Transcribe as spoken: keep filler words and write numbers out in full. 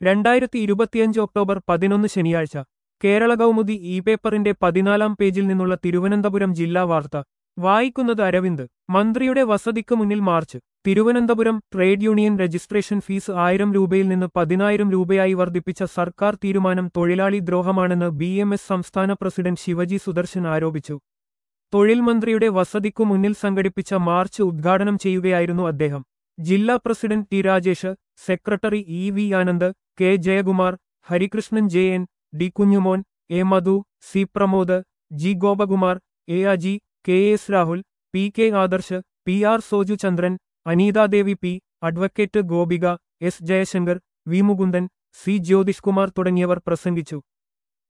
രണ്ടായിരത്തി ഇരുപത്തിയഞ്ച് ഒക്ടോബർ പതിനൊന്ന് ശനിയാഴ്ച കേരള കൗമുദി ഇ പേപ്പറിന്റെ പതിനാലാം പേജിൽ നിന്നുള്ള തിരുവനന്തപുരം ജില്ലാ വാർത്ത വായിക്കുന്നത് അരവിന്ദ്. മന്ത്രിയുടെ വസതിക്ക് മുന്നിൽ march. Thiruvananthapuram trade union registration fees ആയിരം രൂപയിൽ നിന്ന് പതിനായിരം രൂപയായി വർദ്ധിപ്പിച്ച സർക്കാർ തീരുമാനം തൊഴിലാളി ദ്രോഹമാണെന്ന് ബി എം എസ് സംസ്ഥാന പ്രസിഡന്റ് ശിവജി സുദർശൻ ആരോപിച്ചു. തൊഴിൽ മന്ത്രിയുടെ വസതിക്കു മുന്നിൽ സംഘടിപ്പിച്ച മാർച്ച് ഉദ്ഘാടനം ചെയ്യുകയായിരുന്നു അദ്ദേഹം. ജില്ലാ president T Rajesh, secretary E V Anand, K Jayakumar, Harikrishnan J N, D Kunjumon, A Madhu, C Pramod, G Gopakumar, A Aji, K S Rahul, P K Adarsh, P R Soju Chandran, Anithadevi P, advocate Gopika, S Jayashankar, V Mukundan, C Jyothishkumar തുടങ്ങിയവർ പ്രസംഗിച്ചു.